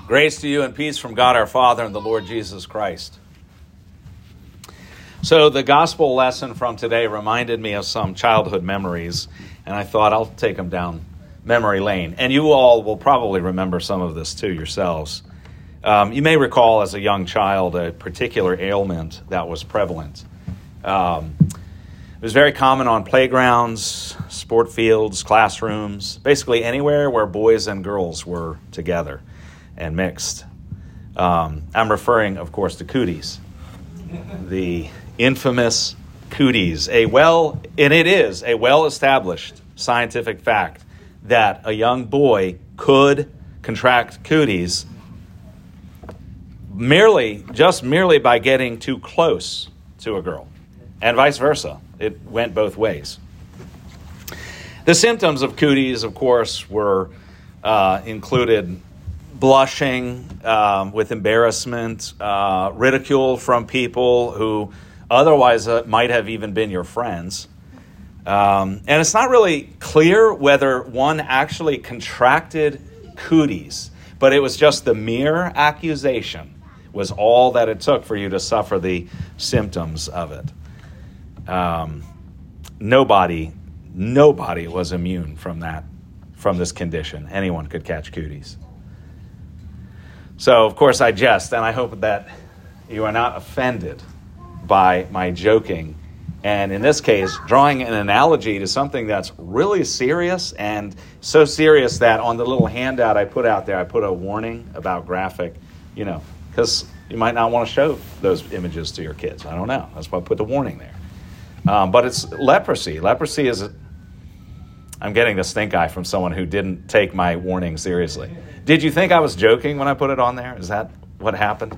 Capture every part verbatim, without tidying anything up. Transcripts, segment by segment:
Grace to you and peace from God our Father and the Lord Jesus Christ. So the gospel lesson from today reminded me of some childhood memories, and I thought I'll take them down memory lane. And you all will probably remember some of this too yourselves. Um, you may recall as a young child a particular ailment that was prevalent. Um, it was very common on playgrounds, sport fields, classrooms, basically anywhere where boys and girls were together and mixed. Um, I'm referring, of course, to cooties. The infamous cooties. A well, and it is a well-established scientific fact that a young boy could contract cooties merely, just merely by getting too close to a girl, and vice versa. It went both ways. The symptoms of cooties, of course, were uh, included blushing um, with embarrassment, uh, ridicule from people who otherwise uh, might have even been your friends. Um, and it's not really clear whether one actually contracted cooties, but it was just the mere accusation was all that it took for you to suffer the symptoms of it. Um, nobody, nobody was immune from that, from this condition. Anyone could catch cooties. So, of course, I jest, and I hope that you are not offended by my joking, and in this case, drawing an analogy to something that's really serious, and so serious that on the little handout I put out there, I put a warning about graphic, you know, because you might not want to show those images to your kids. I don't know. That's why I put the warning there. Um, but it's leprosy. Leprosy is... A, I'm getting the stink eye from someone who didn't take my warning seriously. Did you think I was joking when I put it on there? Is that what happened?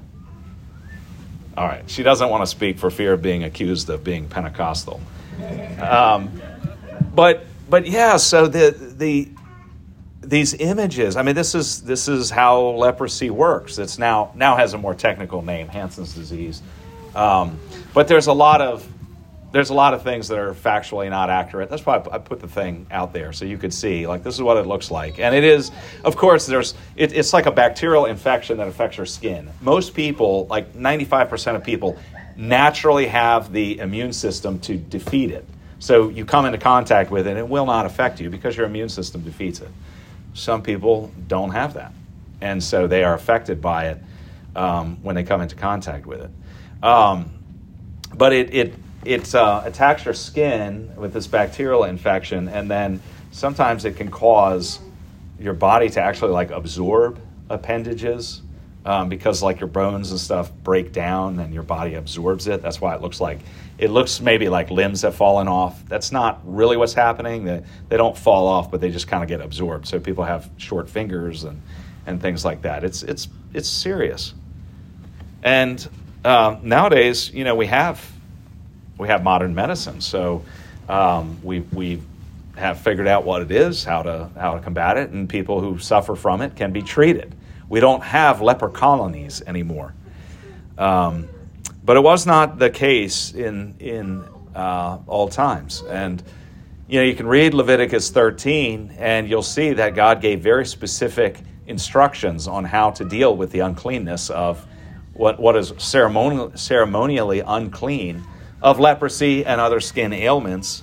All right. She doesn't want to speak for fear of being accused of being Pentecostal. Um, but but yeah, so the the these images. I mean, this is this is how leprosy works. It's now now has a more technical name, Hansen's disease. Um, but there's a lot of There's a lot of things that are factually not accurate. That's why I put the thing out there so you could see, like, this is what it looks like. And it is, of course, there's it, it's like a bacterial infection that affects your skin. Most people, like ninety-five percent of people, naturally have the immune system to defeat it. So you come into contact with it, and it will not affect you because your immune system defeats it. Some people don't have that, and so they are affected by it um, when they come into contact with it. Um, but it... it It uh, attacks your skin with this bacterial infection, and then sometimes it can cause your body to actually like absorb appendages um, because like your bones and stuff break down and your body absorbs it. That's why it looks like, it looks maybe like limbs have fallen off. That's not really what's happening. They, they don't fall off, but they just kind of get absorbed. So people have short fingers and, and things like that. It's, it's, it's serious. And uh, nowadays, you know, we have... We have modern medicine, so um, we we have figured out what it is, how to how to combat it, and people who suffer from it can be treated. We don't have leper colonies anymore, um, but it was not the case in in uh, all times. And you know, you can read Leviticus thirteen, and you'll see that God gave very specific instructions on how to deal with the uncleanness of what what is ceremonial, ceremonially unclean. Of leprosy and other skin ailments.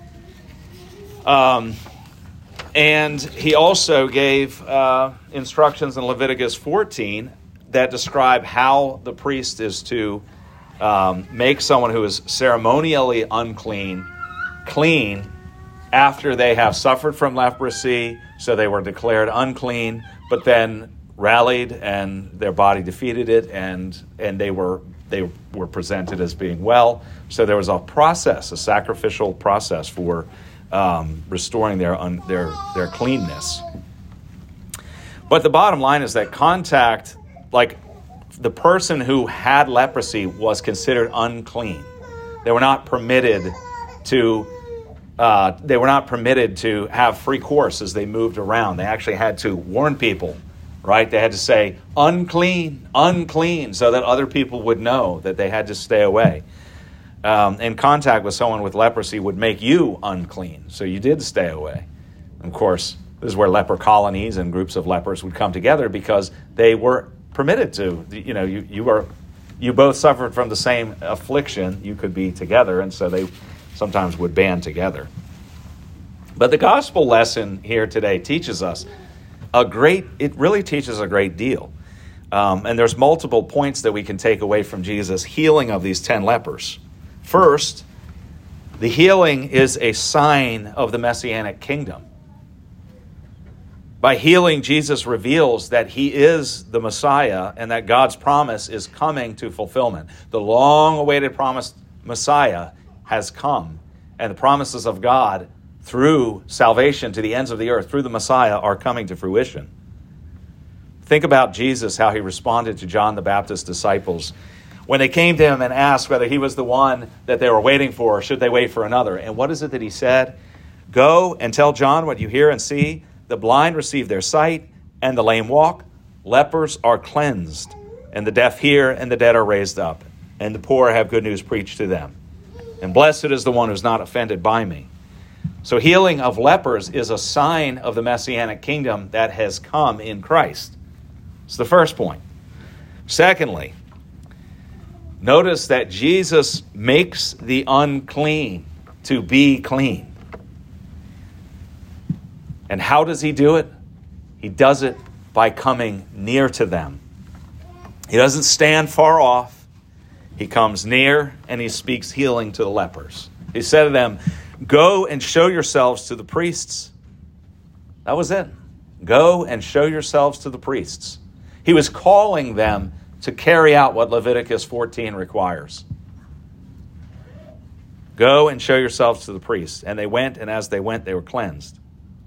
Um, and he also gave uh, instructions in Leviticus fourteen that describe how the priest is to um, make someone who is ceremonially unclean, clean, after they have suffered from leprosy, so they were declared unclean, but then rallied and their body defeated it, and and they were they were presented as being well. So there was a process, a sacrificial process for um, restoring their un, their their cleanness. But the bottom line is that contact, like the person who had leprosy was considered unclean. They were not permitted to uh, they were not permitted to have free course as they moved around. They actually had to warn people. Right? They had to say, unclean, unclean, so that other people would know that they had to stay away. Um, and contact with someone with leprosy would make you unclean, so you did stay away. Of course, This is where leper colonies and groups of lepers would come together because they were permitted to. You know, you, you were you both suffered from the same affliction. You could be together, and so they sometimes would band together. But the gospel lesson here today teaches us a great, it really teaches a great deal. Um, and there's multiple points that we can take away from Jesus' healing of these ten lepers. First, the healing is a sign of the Messianic kingdom. By healing, Jesus reveals that he is the Messiah and that God's promise is coming to fulfillment. The long-awaited promised Messiah has come, and the promises of God through salvation to the ends of the earth, through the Messiah, are coming to fruition. Think about Jesus, how he responded to John the Baptist's disciples when they came to him and asked whether he was the one that they were waiting for or should they wait for another. And what is it that he said? Go and tell John what you hear and see. The blind receive their sight, and the lame walk. Lepers are cleansed, and the deaf hear, and the dead are raised up, and the poor have good news preached to them. And blessed is the one who's not offended by me. So healing of lepers is a sign of the Messianic kingdom that has come in Christ. It's the first point. Secondly, notice that Jesus makes the unclean to be clean. And how does he do it? He does it by coming near to them. He doesn't stand far off. He comes near and he speaks healing to the lepers. He said to them, go and show yourselves to the priests. That was it. Go and show yourselves to the priests. He was calling them to carry out what Leviticus fourteen requires. Go and show yourselves to the priests. And they went, and as they went, they were cleansed.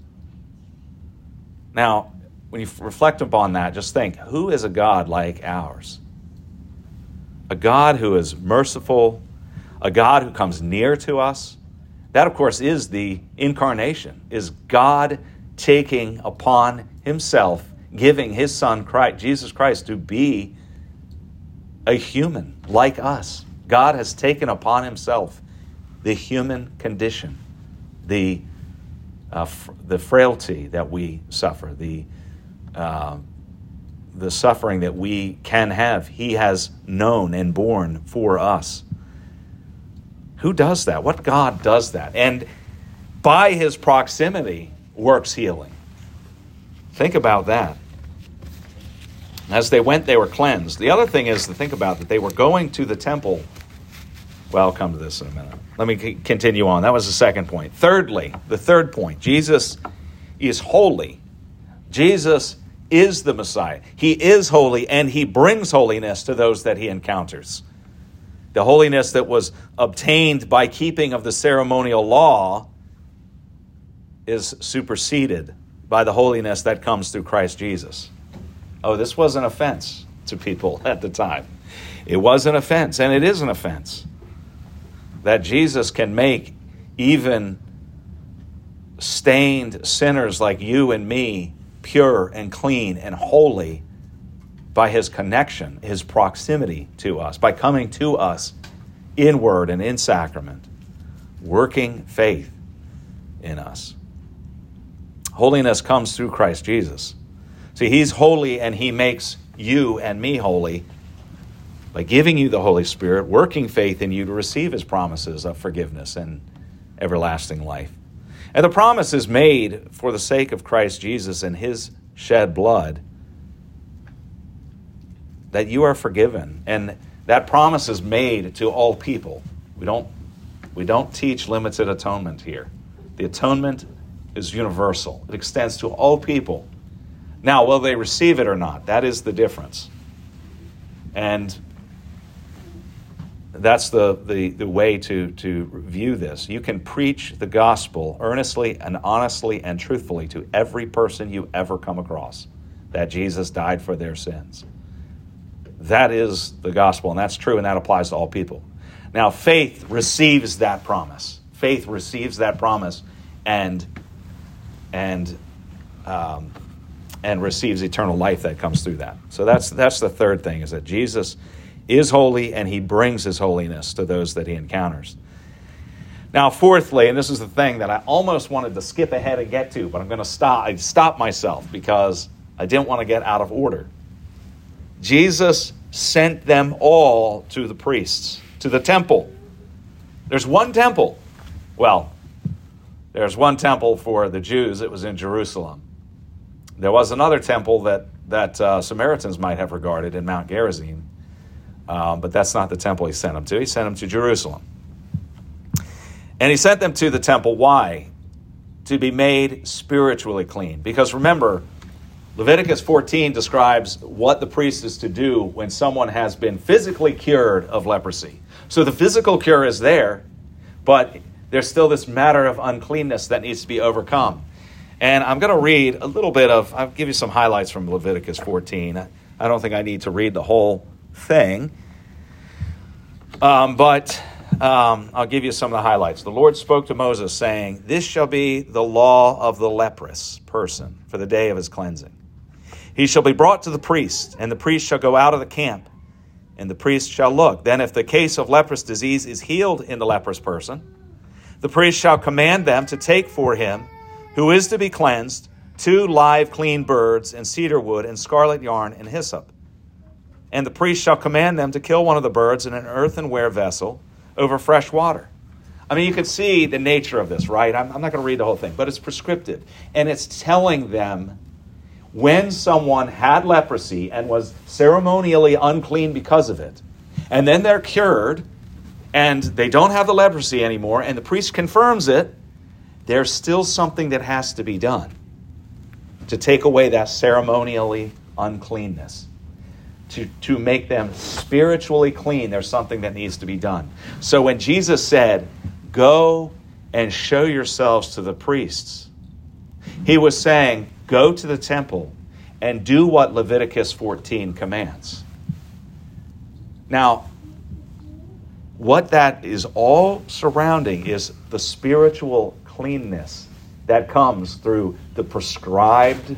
Now, when you reflect upon that, just think, who is a God like ours? A God who is merciful, a God who comes near to us. That, of course, is the incarnation, is God taking upon himself, giving his son, Christ, Jesus Christ, to be a human like us. God has taken upon himself the human condition, the Uh, f- the frailty that we suffer, the uh, the suffering that we can have, he has known and borne for us. Who does that? What God does that? And by his proximity works healing. Think about that. As they went, they were cleansed. The other thing is to think about that they were going to the temple. Well, I'll come to this in a minute. Let me c- continue on. That was the second point. Thirdly, the third point, Jesus is holy. Jesus is the Messiah. He is holy, and he brings holiness to those that he encounters. The holiness that was obtained by keeping of the ceremonial law is superseded by the holiness that comes through Christ Jesus. Oh, this was an offense to people at the time. It was an offense, and it is an offense that Jesus can make even stained sinners like you and me pure and clean and holy by his connection, his proximity to us, by coming to us in word and in sacrament, working faith in us. Holiness comes through Christ Jesus. See, he's holy and he makes you and me holy by giving you the Holy Spirit, working faith in you to receive his promises of forgiveness and everlasting life. And the promise is made for the sake of Christ Jesus and his shed blood that you are forgiven. And that promise is made to all people. We don't, we don't teach limited atonement here. The atonement is universal. It extends to all people. Now, will they receive it or not? That is the difference. And that's the, the, the way to, to view this. You can preach the gospel earnestly and honestly and truthfully to every person you ever come across, that Jesus died for their sins. That is the gospel, and that's true, and that applies to all people. Now, faith receives that promise. Faith receives that promise and, and, um, and receives eternal life that comes through that. So that's, that's the third thing, is that Jesus is holy, and he brings his holiness to those that he encounters. Now, fourthly, and this is the thing that I almost wanted to skip ahead and get to, but I'm going to stop. I stopped myself because I didn't want to get out of order. Jesus sent them all to the priests, to the temple. There's one temple. Well, there's one temple for the Jews. It was in Jerusalem. There was another temple that, that uh, Samaritans might have regarded in Mount Gerizim, um, but that's not the temple he sent them to. He sent them to Jerusalem. And he sent them to the temple. Why? To be made spiritually clean. Because remember, Leviticus fourteen describes what the priest is to do when someone has been physically cured of leprosy. So the physical cure is there, but there's still this matter of uncleanness that needs to be overcome. And I'm going to read a little bit of, I'll give you some highlights from Leviticus fourteen. I don't think I need to read the whole thing. Um, but um, I'll give you some of the highlights. The Lord spoke to Moses saying, "This shall be the law of the leprous person for the day of his cleansing. He shall be brought to the priest, and the priest shall go out of the camp, and the priest shall look. Then if the case of leprous disease is healed in the leprous person, the priest shall command them to take for him, who is to be cleansed, two live clean birds and cedar wood and scarlet yarn and hyssop. And the priest shall command them to kill one of the birds in an earthenware vessel over fresh water." I mean, you can see the nature of this, right? I'm, I'm not going to read the whole thing, but it's prescriptive. And it's telling them when someone had leprosy and was ceremonially unclean because of it, and then they're cured, and they don't have the leprosy anymore, and the priest confirms it, there's still something that has to be done to take away that ceremonially uncleanness. To, to make them spiritually clean, there's something that needs to be done. So when Jesus said, "Go and show yourselves to the priests," he was saying, go to the temple and do what Leviticus fourteen commands. Now, what that is all surrounding is the spiritual cleanness that comes through the prescribed,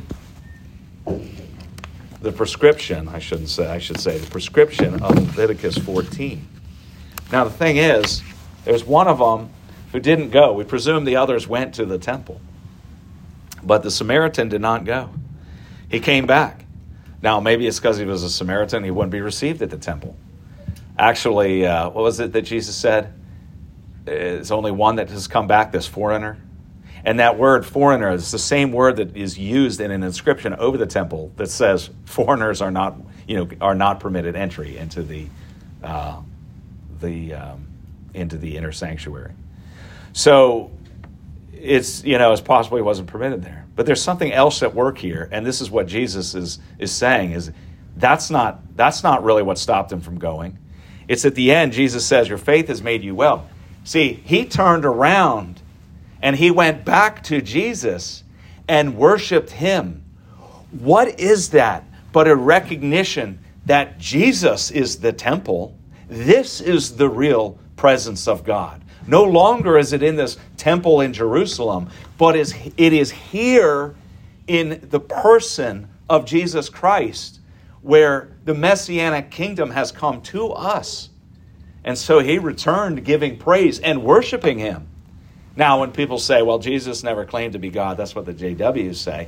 the prescription, I shouldn't say, I should say, the prescription of Leviticus fourteen. Now, the thing is, there's one of them who didn't go. We presume the others went to the temple. But the Samaritan did not go. He came back. Now, maybe it's because he was a Samaritan, he wouldn't be received at the temple. Actually, uh, what was it that Jesus said? It's only one that has come back, this foreigner. And that word foreigner is the same word that is used in an inscription over the temple that says foreigners are not, you know, are not permitted entry into the, uh, the, um, into the inner sanctuary. So it's, you know, it's possible he wasn't permitted there. But there's something else at work here, and this is what Jesus is is saying, is that's not that's not really what stopped him from going. It's at the end, Jesus says, "Your faith has made you well." See, he turned around and he went back to Jesus and worshiped him. What is that but a recognition that Jesus is the temple? This is the real presence of God. No longer is it in this temple in Jerusalem, but is it is here in the person of Jesus Christ where the Messianic kingdom has come to us. And so he returned giving praise and worshiping him. Now, when people say, well, Jesus never claimed to be God, that's what the J Ws say.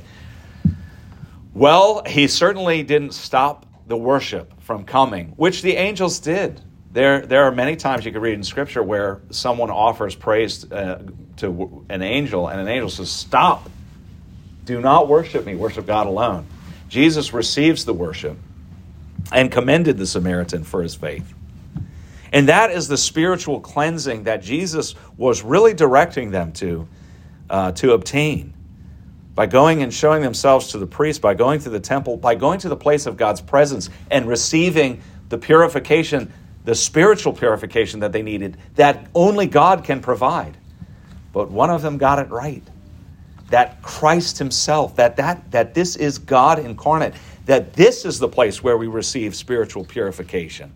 Well, he certainly didn't stop the worship from coming, which the angels did. There, there are many times you can read in Scripture where someone offers praise uh, to an angel, and an angel says, "Stop. Do not worship me. Worship God alone." Jesus receives the worship and commended the Samaritan for his faith. And that is the spiritual cleansing that Jesus was really directing them to, uh, to obtain. By going and showing themselves to the priest, by going to the temple, by going to the place of God's presence and receiving the purification, the spiritual purification that they needed, that only God can provide. But one of them got it right. That Christ himself, that, that, that this is God incarnate, that this is the place where we receive spiritual purification.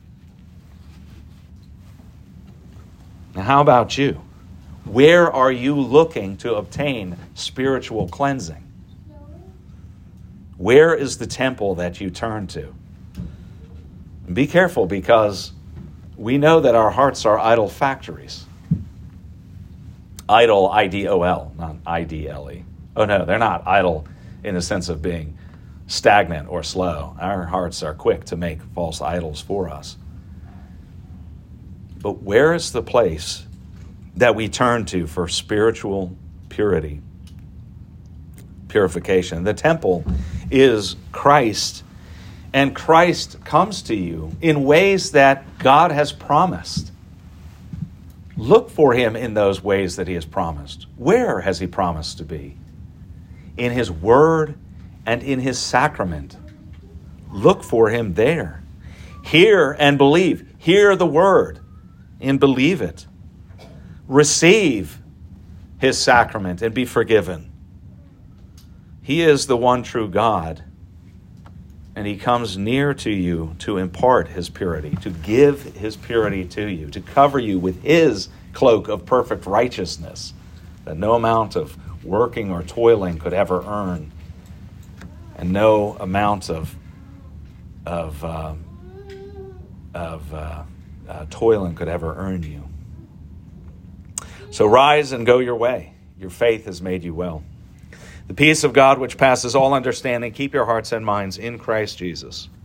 Now, how about you? Where are you looking to obtain spiritual cleansing? Where is the temple that you turn to? And be careful, because we know that our hearts are idol factories. idle, I D O L, not I D L E. Oh no, they're not idle in the sense of being stagnant or slow. Our hearts are quick to make false idols for us. But where is the place that we turn to for spiritual purity, purification? The temple is Christ, and Christ comes to you in ways that God has promised. Look for him in those ways that he has promised. Where has he promised to be? In his word and in his sacrament. Look for him there. Hear and believe. Hear the word and believe it. Receive his sacrament and be forgiven. He is the one true God, and he comes near to you to impart his purity, to give his purity to you, to cover you with his cloak of perfect righteousness that no amount of working or toiling could ever earn, and no amount of of uh, of uh, uh, toiling could ever earn you. So rise and go your way. Your faith has made you well. The peace of God, which passes all understanding, keep your hearts and minds in Christ Jesus.